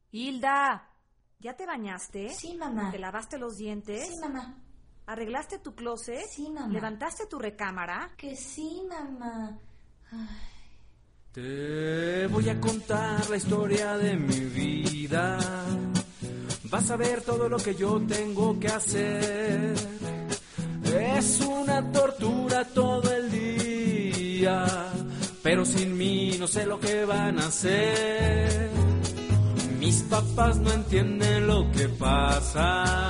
Hilda, ¿ya te bañaste? Sí, mamá. ¿Te lavaste los dientes? Sí, mamá. ¿Arreglaste tu closet? Sí, mamá. ¿Levantaste tu recámara? Que sí, mamá. Ay. Te voy a contar la historia de mi vida. Vas a ver todo lo que yo tengo que hacer. Es una tortura todo el día, pero sin mí no sé lo que van a hacer. Mis papás no entienden lo que pasa.